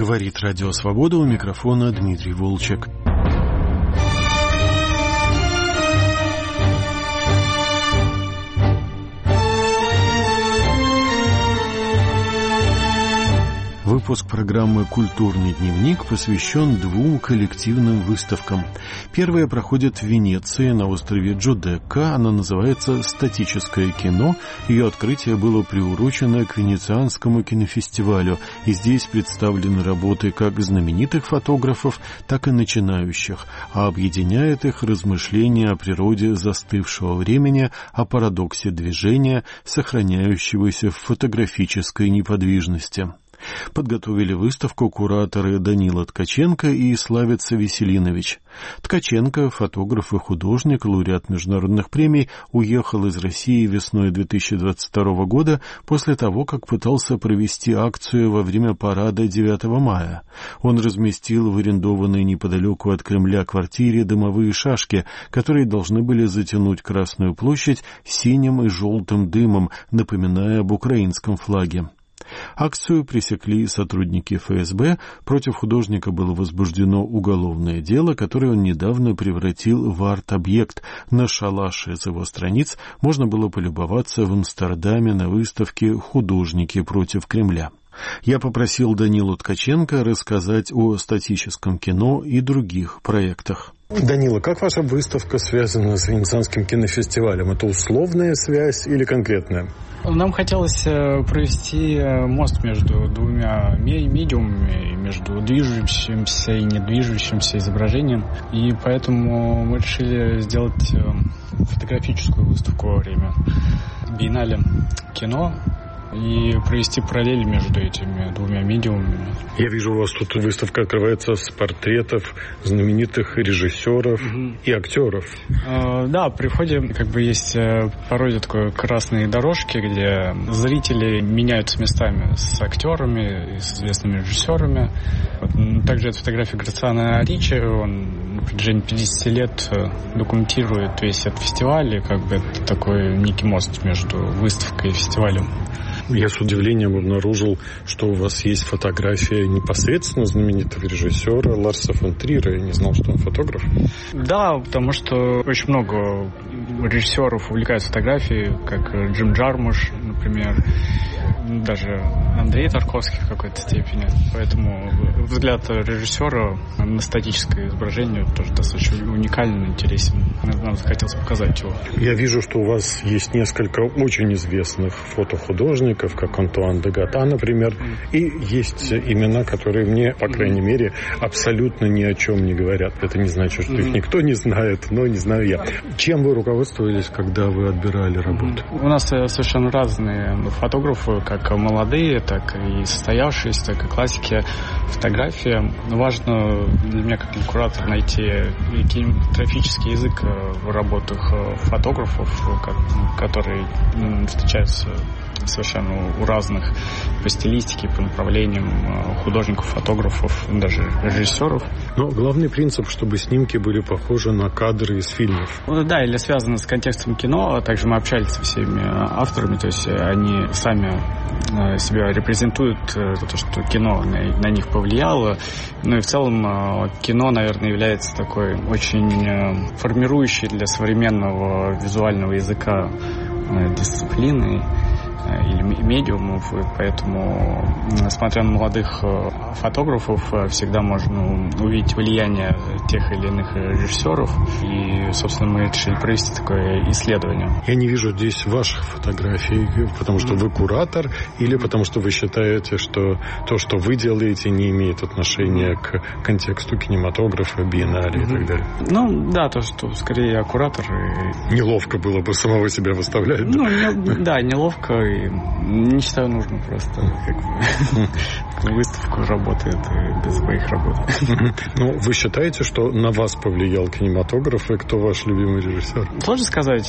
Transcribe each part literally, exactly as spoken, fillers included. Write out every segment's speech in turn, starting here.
Говорит Радио Свобода, у микрофона Дмитрий Волчек. Выпуск программы «Культурный дневник» посвящен двум коллективным выставкам. Первая проходит в Венеции на острове Джудекка. Она называется «Статическое кино». Ее открытие было приурочено к Венецианскому кинофестивалю. И здесь представлены работы как знаменитых фотографов, так и начинающих. А объединяет их размышления о природе застывшего времени, о парадоксе движения, сохраняющегося в фотографической неподвижности. Подготовили выставку кураторы Данила Ткаченко и Славица Веселинович. Ткаченко, фотограф и художник, лауреат международных премий, уехал из России весной две тысячи двадцать второго года после того, как пытался провести акцию во время парада девятого мая. Он разместил в арендованной неподалеку от Кремля квартире дымовые шашки, которые должны были затянуть Красную площадь синим и желтым дымом, напоминая об украинском флаге. Акцию пресекли сотрудники эф эс бэ. Против художника было возбуждено уголовное дело, которое он недавно превратил в арт-объект. На шалаше с его страниц можно было полюбоваться в Амстердаме на выставке «Художники против Кремля». Я попросил Данилу Ткаченко рассказать о статическом кино и других проектах. Данила, как ваша выставка связана с Венецианским кинофестивалем? Это условная связь или конкретная? Нам хотелось провести мост между двумя медиумами, между движущимся и недвижущимся изображением. И поэтому мы решили сделать фотографическую выставку во время биеннале кино и провести параллели между этими двумя медиумами. Я вижу, у вас тут выставка открывается с портретов знаменитых режиссеров угу. и актеров. Э, да, при входе как бы есть пародия такой красные дорожки, где зрители меняются местами с актерами, с известными режиссерами. Вот, также это фотография Грациано Риччи. Он на протяжении пятьдесят лет документирует весь этот фестиваль, и как бы это такой некий мост между выставкой и фестивалем. Я с удивлением обнаружил, что у вас есть фотография непосредственно знаменитого режиссера Ларса фон Триера. Я не знал, что он фотограф. Да, потому что очень много режиссеров увлекаются фотографией, как Джим Джармуш, например, даже Андрей Тарковский в какой-то степени. Поэтому взгляд режиссера на статическое изображение тоже достаточно уникален, интересен. Нам захотелось показать его. Я вижу, что у вас есть несколько очень известных фотохудожников, как Антуан де Гата, например, и есть имена, которые мне, по крайней мере, абсолютно ни о чем не говорят. Это не значит, что их никто не знает, но не знаю я. Чем вы руководствовались, когда вы отбирали работу? У нас совершенно разные фотографы, как молодые, так и состоявшиеся, так и классики фотографии. Важно для меня, как для куратора, найти кинематографический язык в работах фотографов, которые встречаются совершенно у разных по стилистике, по направлениям художников, фотографов, даже режиссеров. Но главный принцип, чтобы снимки были похожи на кадры из фильмов. Да, или связаны с контекстом кино. Также мы общались со всеми авторами, то есть они сами себя репрезентуют, то, что кино на, на них повлияло. Ну и в целом кино, наверное, является такой очень формирующей для современного визуального языка дисциплиной или медиумов, и поэтому, смотря на молодых фотографов, всегда можно увидеть влияние тех или иных режиссеров, и, собственно, мы решили провести такое исследование. Я не вижу здесь ваших фотографий, потому что вы куратор, или потому что вы считаете, что то, что вы делаете, не имеет отношения к контексту кинематографа, биеннале и так далее? Ну, да, то, что скорее я куратор. И... Неловко было бы самого себя выставлять. Ну, не, да, неловко. И не считаю нужным просто как бы выставку работает без своих работ. Ну, вы считаете, что на вас повлиял кинематограф, и кто ваш любимый режиссер? Сложно сказать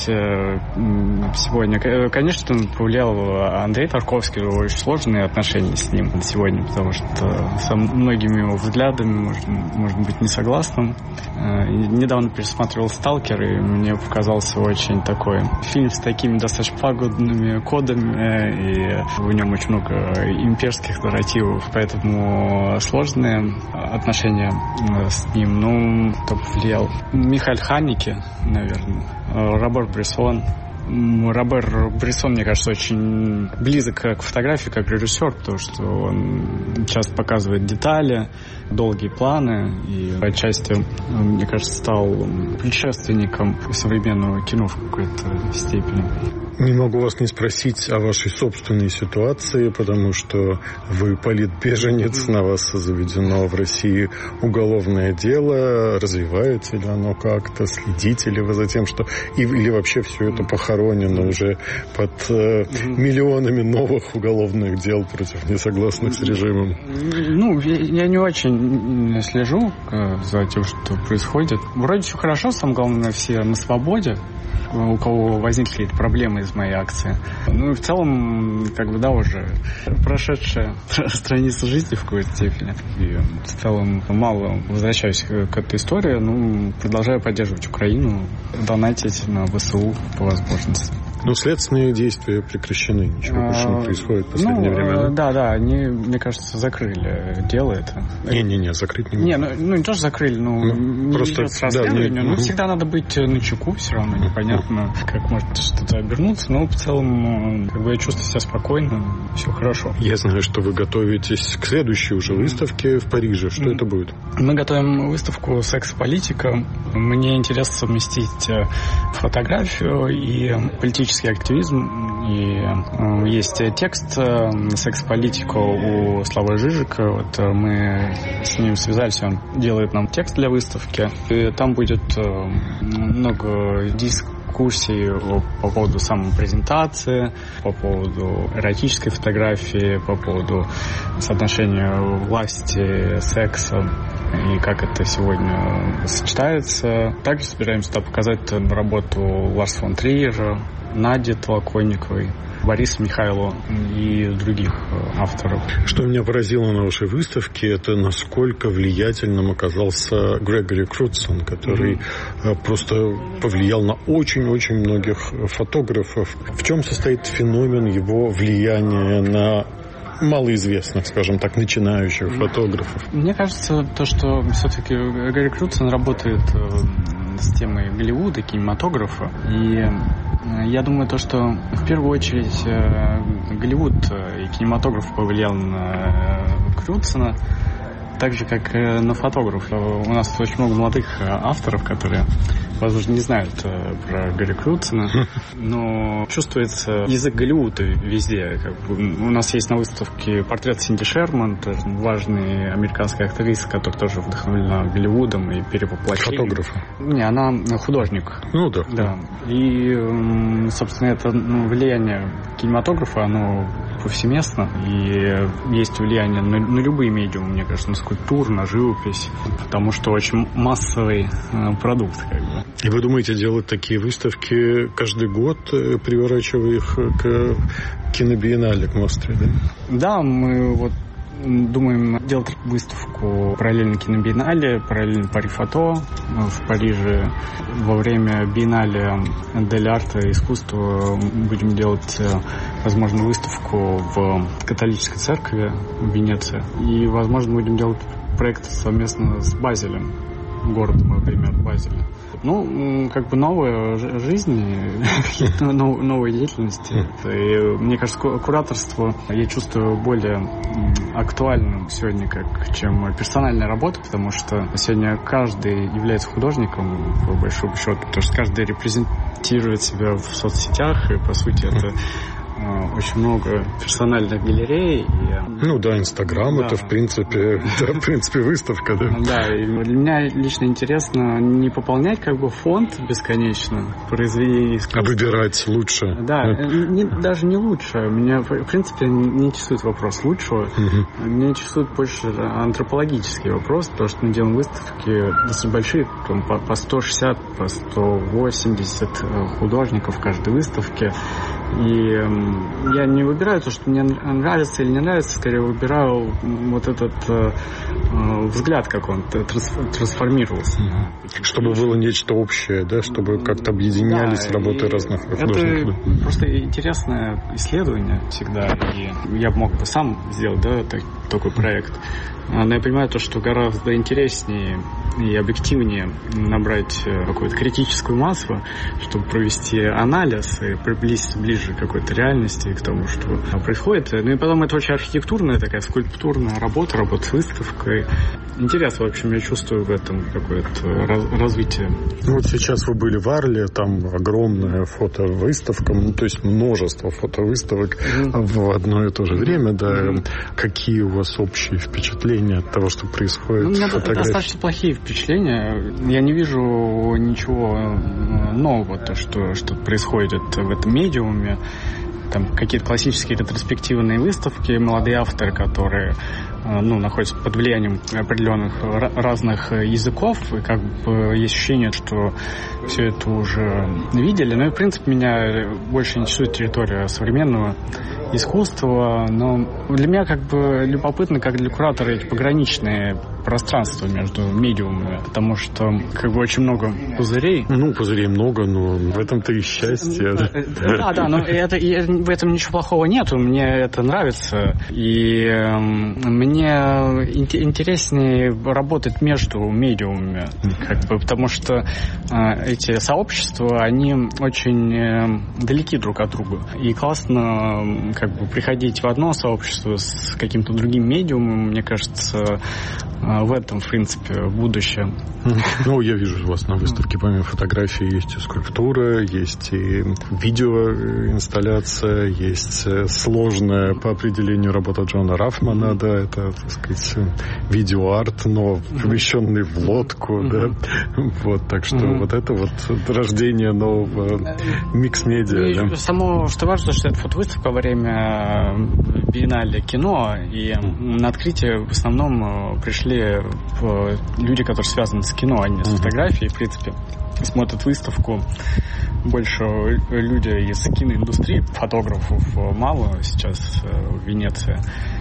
сегодня. Конечно, повлиял Андрей Тарковский, очень сложные отношения с ним сегодня, потому что со многими его взглядами можно, можно быть не согласным. Недавно пересматривал «Сталкер», и мне показался очень такой фильм с такими достаточно пагубными кодами и в нем очень много имперских нарративов, поэтому сложные отношения с ним. Ну, кто повлиял? Михаэль Ханеке, наверное, Робер Брессон. Робер Брессон, мне кажется, очень близок к фотографии как режиссер, потому что он часто показывает детали, долгие планы, и отчасти, мне кажется, стал предшественником современного кино в какой-то степени. Не могу вас не спросить о вашей собственной ситуации, потому что вы политбеженец, на вас заведено в России уголовное дело. Развивается ли оно как-то? Следите ли вы за тем, что... Или вообще все это похоронено уже под э, миллионами новых уголовных дел против несогласных с режимом? Ну, я не очень слежу за тем, что происходит. Вроде все хорошо, самое главное, все на свободе. У кого возникли какие-то проблемы из моей акции. Ну и в целом, как бы, да, уже прошедшая страница жизни в какой-то степени. И в целом мало возвращаюсь к этой истории, ну, продолжаю поддерживать Украину, донатить на ВСУ по возможности. Но следственные действия прекращены, ничего больше не происходит в последнее ну, время, да? Да, да, они, мне кажется, закрыли дело это. Не-не-не, закрыть не Не, ну, ну не то, что закрыли, но ну, не просто, идет расследование, да, не... но всегда надо быть начеку, все равно непонятно, как может что-то обернуться, но в целом, как бы, я чувствую себя спокойно, все хорошо. Я знаю, что вы готовитесь к следующей уже выставке в Париже. Что mm. это будет? Мы готовим выставку «Секс-политика». Мне интересно совместить фотографию и политическую активизм. И э, есть текст э, «Секс-политика» у Славы Жижика. Вот э, мы с ним связались, он делает нам текст для выставки. И там будет э, много дискуссий по поводу самопрезентации, по поводу эротической фотографии, по поводу соотношения власти, секса и как это сегодня сочетается. Также собираемся показать работу Ларса фон Триера, Нади Толоконниковой, Бориса Михайлова и других авторов. Что меня поразило на вашей выставке, это насколько влиятельным оказался Грегори Крутсон, который mm-hmm. просто повлиял на очень-очень многих фотографов. В чем состоит феномен его влияния на малоизвестных, скажем так, начинающих фотографов? Мне кажется, то, что все-таки Грегори Крутсон работает с темой Голливуда, кинематографа, и я думаю, то, что в первую очередь Голливуд и кинематограф повлиял на Крутсона, так же, как на фотографа. У нас очень много молодых авторов, которые, возможно, не знают про Гарри Крутсона, но чувствуется язык Голливуда везде. Как бы у нас есть на выставке портрет Синди Шерман, важная американская актриса, которая тоже вдохновлена Голливудом и перевоплощением. Фотограф? Не, она художник. Ну да. Да. И, собственно, это ну, влияние кинематографа, оно повсеместно, и есть влияние на, на любые медиумы, мне кажется, на скульптуру, на живопись, потому что очень массовый э, продукт, как бы. И вы думаете делать такие выставки каждый год, приворачивая их к кинобиеннале, к Мостре, да? Да, мы вот думаем делать выставку параллельно кинобиеннале, параллельно Пари-фото в Париже. Во время биеннале Дель Арта и искусства будем делать, возможно, выставку в католической церкви в Венеции. И, возможно, будем делать проект совместно с Базелем, городом, например, Базеля. Ну, как бы новая жизнь, новая деятельность. И мне кажется, кураторство я чувствую более актуальным сегодня, как, чем персональная работа, потому что сегодня каждый является художником, по большому счету, потому что каждый репрезентирует себя в соцсетях, и, по сути, это очень много персональных галерей. И... Ну да, Инстаграм, да. это в принципе, да, в принципе выставка, да. Да, и для меня лично интересно не пополнять как бы фонд бесконечно произведений искусства. А выбирать лучше. Да, не, даже не лучше. Меня, в принципе, не интересует вопрос лучшего. Угу. Меня интересует больше антропологический вопрос, потому что мы делаем выставки достаточно большие, там, по, по сто шестьдесят, по сто восемьдесят художников в каждой выставке. И я не выбираю то, что мне нравится или не нравится, скорее выбираю вот этот взгляд, как он трансформировался. Чтобы было нечто общее, да, чтобы как-то объединялись да, работы разных художников. Это просто интересное исследование всегда, и я мог бы сам сделать, да, так, такой проект. Но я понимаю то, что гораздо интереснее и объективнее набрать какую-то критическую массу, чтобы провести анализ и приблизиться ближе к какой-то реальности, к тому, что происходит. Ну и потом это очень архитектурная такая скульптурная работа, работа с выставкой. Интерес, в общем, я чувствую в этом какое-то развитие. Ну вот сейчас вы были в Арле, там огромная фотовыставка, ну, то есть множество фотовыставок mm-hmm. в одно и то же время, да. Mm-hmm. Какие у вас общие впечатления от того, что происходит? Ну, у меня достаточно плохие впечатления. Я не вижу ничего нового, то, что, что происходит в этом медиуме. Там какие-то классические ретроспективные выставки, молодые авторы, которые ну, находятся под влиянием определенных разных языков, и как бы есть ощущение, что все это уже видели. Ну и, в принципе, меня больше интересует территория современного искусства, но для меня как бы любопытно, как для куратора, эти пограничные пространства между медиумами, потому что как бы очень много пузырей. Ну, пузырей много, но в этом-то и счастье. Да, да, но это, и в этом ничего плохого нету, мне это нравится, и э, мне интереснее работать между медиумами, как бы, потому что э, эти сообщества, они очень э, далеки друг от друга, и классно как бы приходить в одно сообщество с каким-то другим медиумом, мне кажется, в этом, в принципе, будущее. Ну, я вижу у вас на выставке, помимо фотографий, есть и скульптура, есть и видеоинсталляция, есть сложная по определению работа Джона Рафмана, да, это, так сказать, видеоарт, но помещенный в лодку, да, вот, так что вот это вот рождение нового микс-медиа. Да? Само, что важно, что это фотовыставка во время биеннале кино, и на открытие в основном пришли люди, которые связаны с кино, а не с фотографией, в принципе, смотрят выставку. Больше люди из киноиндустрии, фотографов мало сейчас в Венеции.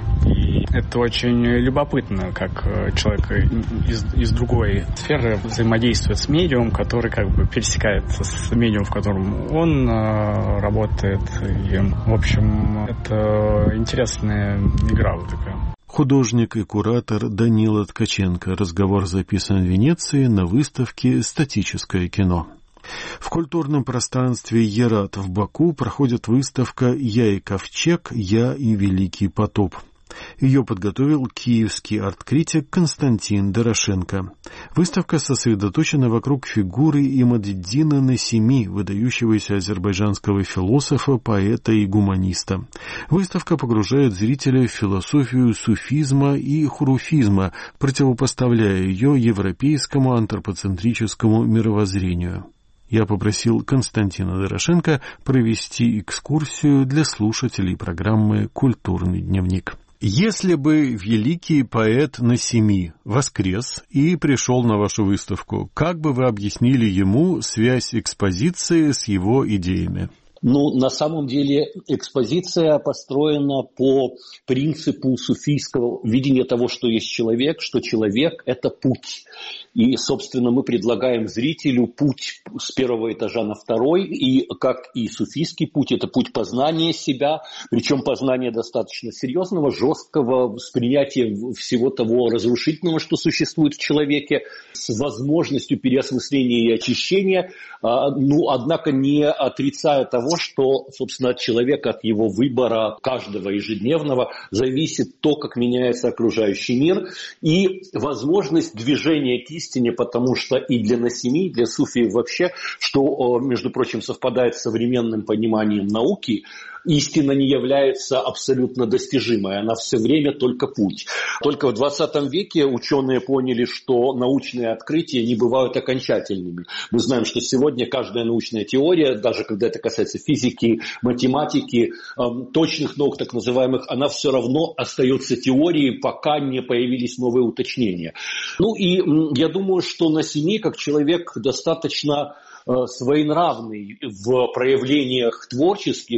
И это очень любопытно, как человек из, из другой сферы взаимодействует с медиумом, который как бы пересекается с медиумом, в котором он э, работает. И, в общем, это интересная игра вот такая. Художник и куратор Данила Ткаченко. Разговор записан в Венеции на выставке «Статическое кино». В культурном пространстве Ерат в Баку проходит выставка «Я и ковчег, я и великий потоп». Ее подготовил киевский арт-критик Константин Дорошенко. Выставка сосредоточена вокруг фигуры Имадиддина Насими, выдающегося азербайджанского философа, поэта и гуманиста. Выставка погружает зрителя в философию суфизма и хуруфизма, противопоставляя ее европейскому антропоцентрическому мировоззрению. Я попросил Константина Дорошенко провести экскурсию для слушателей программы «Культурный дневник». Если бы великий поэт Насими воскрес и пришел на вашу выставку, как бы вы объяснили ему связь экспозиции с его идеями? Ну, на самом деле экспозиция построена по принципу суфийского видения того, что есть человек, что человек – это путь. И, собственно, мы предлагаем зрителю путь с первого этажа на второй, и как и суфийский путь, это путь познания себя, причем познания достаточно серьезного, жесткого, с принятием всего того разрушительного, что существует в человеке, с возможностью переосмысления и очищения, ну, однако не отрицая того, что, собственно, от человека, от его выбора каждого ежедневного зависит то, как меняется окружающий мир, и возможность движения к истине, потому что и для Насими, и для суфиев вообще, что, между прочим, совпадает с современным пониманием науки, истина не является абсолютно достижимой, она все время только путь. Только в двадцатом веке ученые поняли, что научные открытия не бывают окончательными. Мы знаем, что сегодня каждая научная теория, даже когда это касается физики, математики, точных наук так называемых, она все равно остается теорией, пока не появились новые уточнения. Ну и я думаю, что Насими, как человек достаточно своенравный в проявлениях творческих,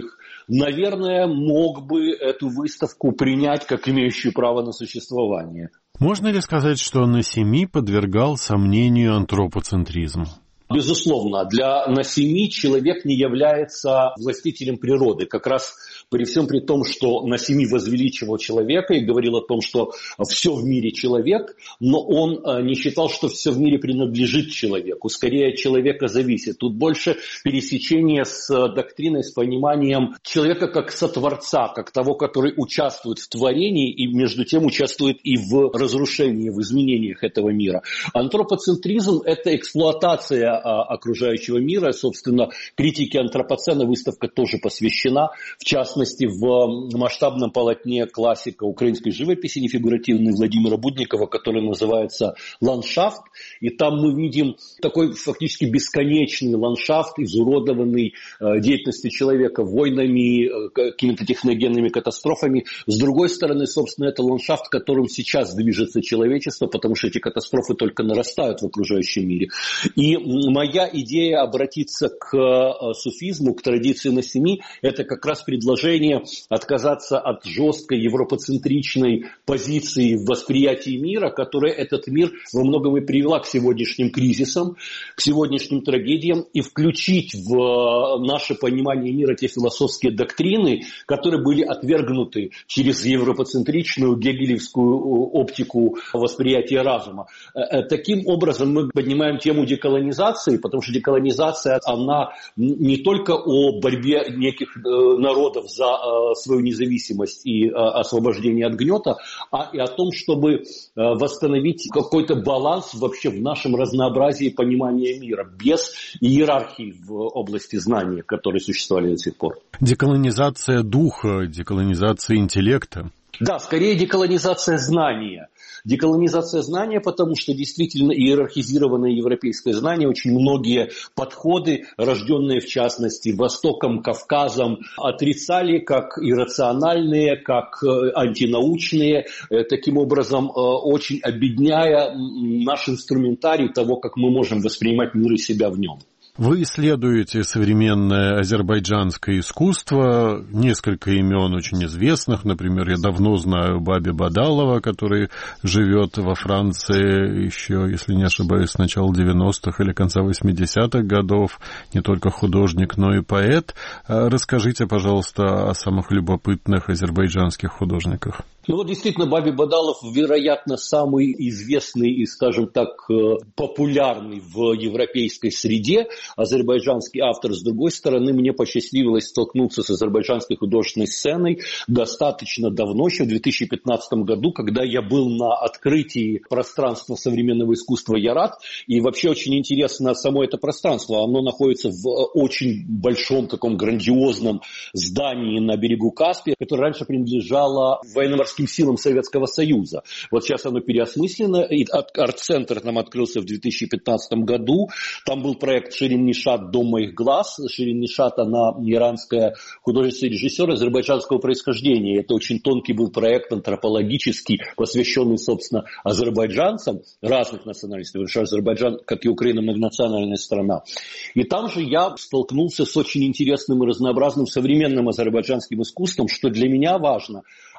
наверное, мог бы эту выставку принять как имеющую право на существование. Можно ли сказать, что Насими подвергал сомнению антропоцентризм? Безусловно, для Насими человек не является властителем природы. Как раз при всем при том, что Насими возвеличивал человека и говорил о том, что все в мире человек, но он не считал, что все в мире принадлежит человеку. Скорее, от человека зависит. Тут больше пересечение с доктриной, с пониманием человека как сотворца, как того, который участвует в творении и между тем участвует и в разрушении, в изменениях этого мира. Антропоцентризм – это эксплуатация окружающего мира. Собственно, критике антропоцена выставка тоже посвящена. В частности, в масштабном полотне классика украинской живописи нефигуративной Владимира Будникова, который называется «Ландшафт». И там мы видим такой фактически бесконечный ландшафт, изуродованный деятельностью человека, войнами, какими-то техногенными катастрофами. С другой стороны, собственно, это ландшафт, которым сейчас движется человечество, потому что эти катастрофы только нарастают в окружающем мире. И моя идея обратиться к суфизму, к традиции Насими, это как раз предложение отказаться от жесткой европоцентричной позиции в восприятии мира, которая этот мир во многом и привела к сегодняшним кризисам, к сегодняшним трагедиям, и включить в наше понимание мира те философские доктрины, которые были отвергнуты через европоцентричную гегелевскую оптику восприятия разума. Таким образом мы поднимаем тему деколонизации, потому что деколонизация, она не только о борьбе неких народов за свою независимость и освобождение от гнета, а и о том, чтобы восстановить какой-то баланс вообще в нашем разнообразии понимания мира, без иерархии в области знания, которые существовали до сих пор. Деколонизация духа, деколонизация интеллекта. Да, скорее деколонизация знания. Деколонизация знания, потому что действительно иерархизированное европейское знание, очень многие подходы, рожденные в частности Востоком, Кавказом, отрицали как иррациональные, как антинаучные, таким образом очень обедняя наш инструментарий того, как мы можем воспринимать мир и себя в нем. Вы исследуете современное азербайджанское искусство, несколько имен очень известных, например, я давно знаю Баби Бадалова, который живет во Франции еще, если не ошибаюсь, с начала девяностых или конца восьмидесятых годов, не только художник, но и поэт. Расскажите, пожалуйста, о самых любопытных азербайджанских художниках. Ну вот действительно, Баби Бадалов, вероятно, самый известный и, скажем так, популярный в европейской среде азербайджанский автор. С другой стороны, мне посчастливилось столкнуться с азербайджанской художественной сценой достаточно давно, еще в две тысячи пятнадцатом году, когда я был на открытии пространства современного искусства Ярат. И вообще очень интересно само это пространство. Оно находится в очень большом таком грандиозном здании на берегу Каспия, которое раньше принадлежало военно-морским силам Советского Союза. Вот сейчас оно переосмыслено. И арт-центр нам открылся в две тысячи пятнадцатом году. Там был проект Ширин Нишат «Дом моих глаз». Ширин Нишат, она иранская художественный режиссер азербайджанского происхождения. Это очень тонкий был проект антропологический, посвященный, собственно, азербайджанцам разных национальностей. Потому что Азербайджан, как и Украина, многонациональная страна. И там же я столкнулся с очень интересным и разнообразным современным азербайджанским искусством, что для меня важно.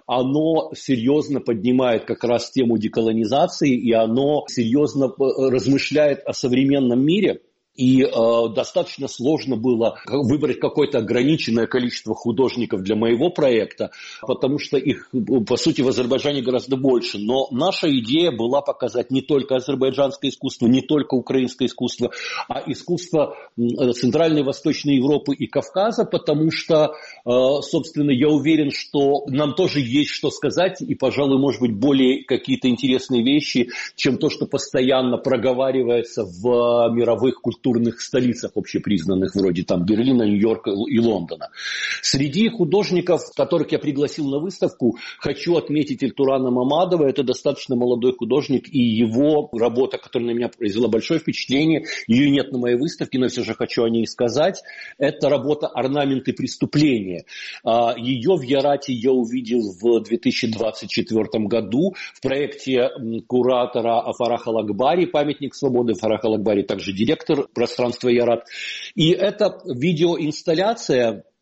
Оно серьезно поднимает как раз тему деколонизации, и оно серьезно размышляет о современном мире. И э, достаточно сложно было выбрать какое-то ограниченное количество художников для моего проекта, потому что их, по сути, в Азербайджане гораздо больше. Но наша идея была показать не только азербайджанское искусство, не только украинское искусство, а искусство Центральной и Восточной Европы и Кавказа, потому что, э, собственно, я уверен, что нам тоже есть что сказать, и, пожалуй, может быть, более какие-то интересные вещи, чем то, что постоянно проговаривается в мировых культурах, столицах общепризнанных, вроде там Берлина, Нью-Йорка и Лондона. Среди художников, которых я пригласил на выставку, хочу отметить Эльтурана Мамадова. Это достаточно молодой художник, и его работа, которая на меня произвела большое впечатление, ее нет на моей выставке, но все же хочу о ней сказать. Это работа «Орнаменты преступления». Ее в Ярате я увидел в две тысячи двадцать четвёртом году в проекте куратора Фараха Лагбари «Памятник свободы». Фарах Лагбари также директор пространства Ярат. И эта видеоинсталляция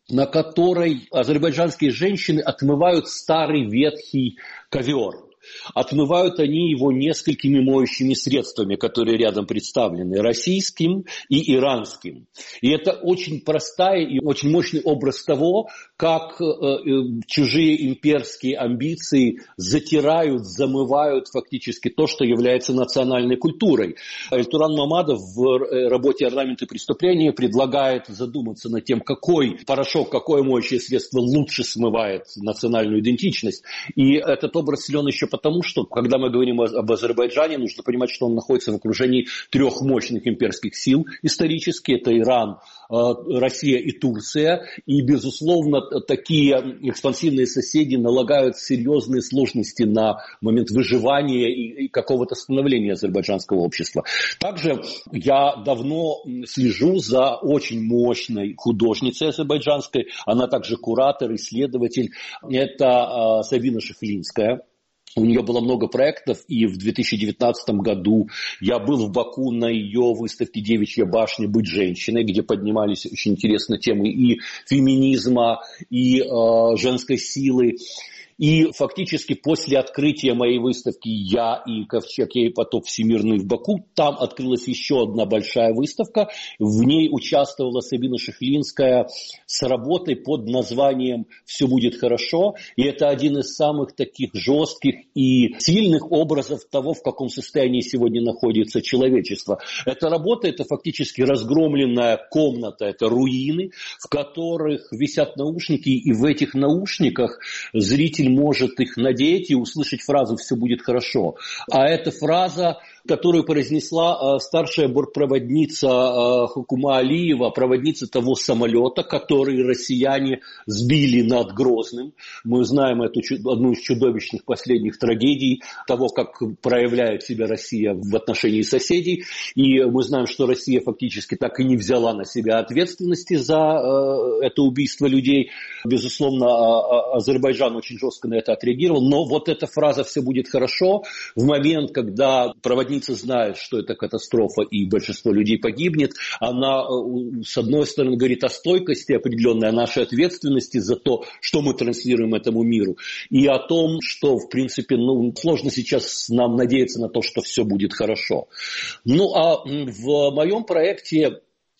на которой азербайджанские женщины отмывают старый ветхий ковер. Отмывают они его несколькими моющими средствами, которые рядом представлены, российским и иранским. И это очень простая и очень мощный образ того, как э, э, чужие имперские амбиции затирают, замывают фактически то, что является национальной культурой. Эльтуран Мамадов в работе «Орнаменты преступления» предлагает задуматься над тем, какой порошок, какое моющее средство лучше смывает национальную идентичность. И этот образ силен еще потому, что, когда мы говорим об Азербайджане, нужно понимать, что он находится в окружении трех мощных имперских сил исторически. Это Иран, Россия и Турция. И, безусловно, такие экспансивные соседи налагают серьезные сложности на момент выживания и какого-то становления азербайджанского общества. Также я давно слежу за очень мощной художницей азербайджанской. Она также куратор, исследователь. Это Сабина Шафлинская. У нее было много проектов, и в две тысячи девятнадцатом году я был в Баку на ее выставке «Девичья башня. Быть женщиной», где поднимались очень интересные темы и феминизма, и э, женской силы. И фактически после открытия моей выставки «Я и ковчег, я и потоп всемирный» в Баку, там открылась еще одна большая выставка. В ней участвовала Сабина Шафлинская с работой под названием «Все будет хорошо». И это один из самых таких жестких и сильных образов того, в каком состоянии сегодня находится человечество. Эта работа – это фактически разгромленная комната, это руины, в которых висят наушники, и в этих наушниках зритель может их надеть и услышать фразу «все будет хорошо». А эта фраза, которую произнесла старшая бортпроводница Хукума Алиева, проводница того самолета, который россияне сбили над Грозным. Мы знаем эту одну из чудовищных последних трагедий того, как проявляет себя Россия в отношении соседей. И мы знаем, что Россия фактически так и не взяла на себя ответственности за это убийство людей. Безусловно, Азербайджан очень жестко на это отреагировал. Но вот эта фраза «все будет хорошо» в момент, когда проводница знает, что это катастрофа и большинство людей погибнет, она, с одной стороны, говорит о стойкости определенной, о нашей ответственности за то, что мы транслируем этому миру, и о том, что, в принципе, ну, сложно сейчас нам надеяться на то, что все будет хорошо. Ну, а в моем проекте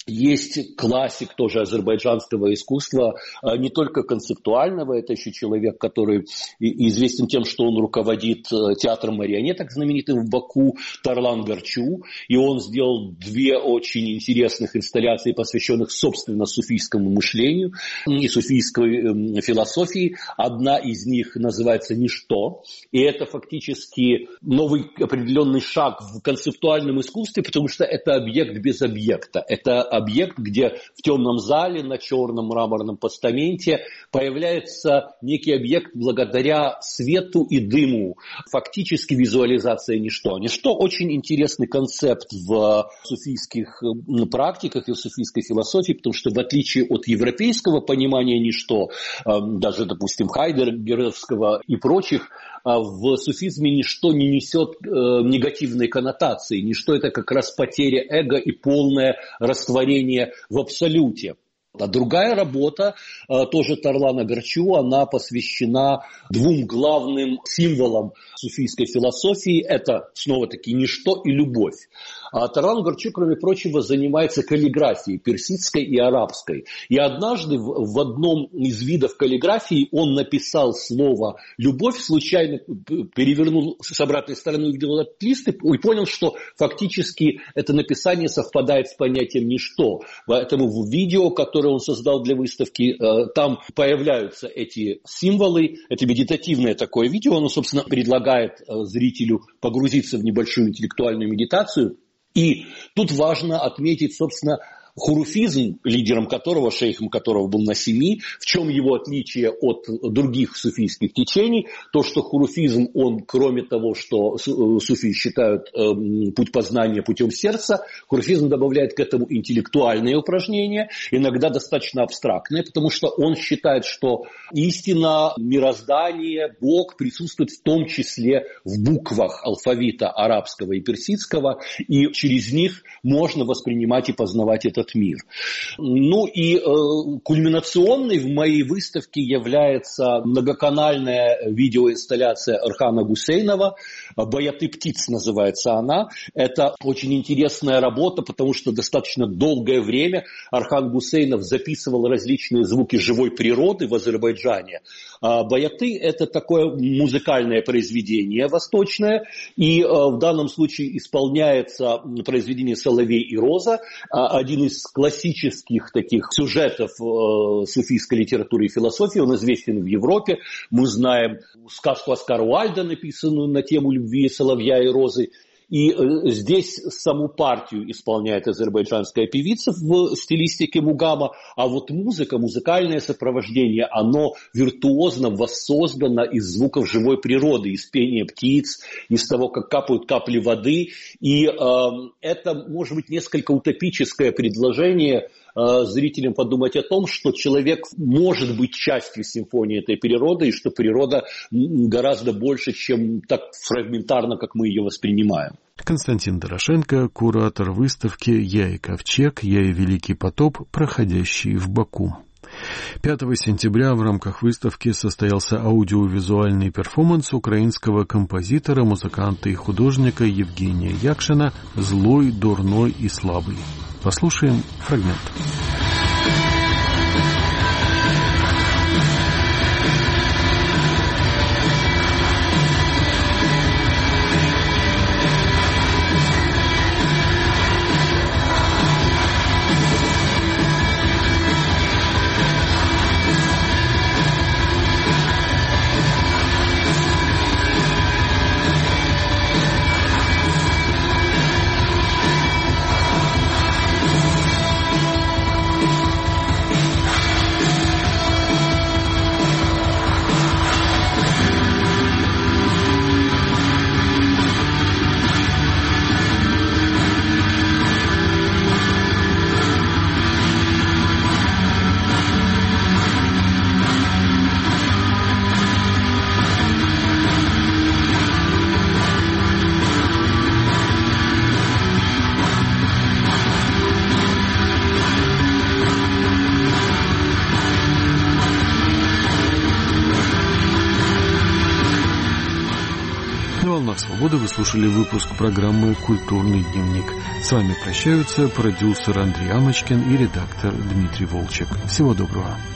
есть классик тоже азербайджанского искусства, не только концептуального, это еще человек, который известен тем, что он руководит театром марионеток знаменитым в Баку, Тарлан Гарчу, и он сделал две очень интересных инсталляции, посвященных, собственно, суфийскому мышлению и суфийской философии. Одна из них называется «Ничто», и это фактически новый определенный шаг в концептуальном искусстве, потому что это объект без объекта, это объект, где в темном зале на черном мраморном постаменте появляется некий объект благодаря свету и дыму. Фактически визуализация ничто. Ничто очень интересный концепт в суфийских практиках и в суфийской философии, потому что в отличие от европейского понимания ничто, даже, допустим, хайдеггеровского и прочих, в суфизме ничто не несет э, негативной коннотации. Ничто – это как раз потеря эго и полное растворение в абсолюте. А другая работа, тоже Тарлана Гарчу, она посвящена двум главным символам суфийской философии. Это, снова-таки, ничто и любовь. А Тарлан Гарчу, кроме прочего, занимается каллиграфией, персидской и арабской. И однажды в одном из видов каллиграфии он написал слово «любовь», случайно перевернул с обратной стороны, увидел этот лист и понял, что фактически это написание совпадает с понятием «ничто». Поэтому в видео, которое он создал для выставки, там появляются эти символы, это медитативное такое видео, оно, собственно, предлагает зрителю погрузиться в небольшую интеллектуальную медитацию. И тут важно отметить, собственно, хуруфизм, лидером которого, шейхом которого был Насими, в чем его отличие от других суфийских течений, то, что хуруфизм, он, кроме того, что суфии считают э, путь познания путем сердца, хуруфизм добавляет к этому интеллектуальные упражнения, иногда достаточно абстрактные, потому что он считает, что истина, мироздание, Бог присутствует в том числе в буквах алфавита арабского и персидского, и через них можно воспринимать и познавать этот этот мир. Ну и э, кульминационной в моей выставке является многоканальная видеоинсталляция Орхана Гусейнова «Баяты птиц» называется она. Это очень интересная работа, потому что достаточно долгое время Орхан Гусейнов записывал различные звуки живой природы в Азербайджане. А баяты – это такое музыкальное произведение восточное, и э, в данном случае исполняется произведение «Соловей и роза», один из классических таких сюжетов э, суфийской литературы и философии. Он известен в Европе. Мы знаем сказку Оскара Уальда, написанную на тему любви соловья и розы. И э, здесь саму партию исполняет азербайджанская певица в стилистике мугама, а вот музыка, музыкальное сопровождение, оно виртуозно воссоздано из звуков живой природы, из пения птиц, из того, как капают капли воды. И э, это, может быть, несколько утопическое предложение э, зрителям подумать о том, что человек может быть частью симфонии этой природы, и что природа гораздо больше, чем так фрагментарно, как мы ее воспринимаем. Константин Дорошенко, куратор выставки «Я и ковчег, я и Великий потоп», проходящий в Баку. пятого сентября в рамках выставки состоялся аудиовизуальный перформанс украинского композитора, музыканта и художника Евгения Якшина «Злой, дурной и слабый». Послушаем фрагмент. Свободы вы слушали выпуск программы «Культурный дневник». С вами прощаются продюсер Андрей Амочкин и редактор Дмитрий Волчек. Всего доброго.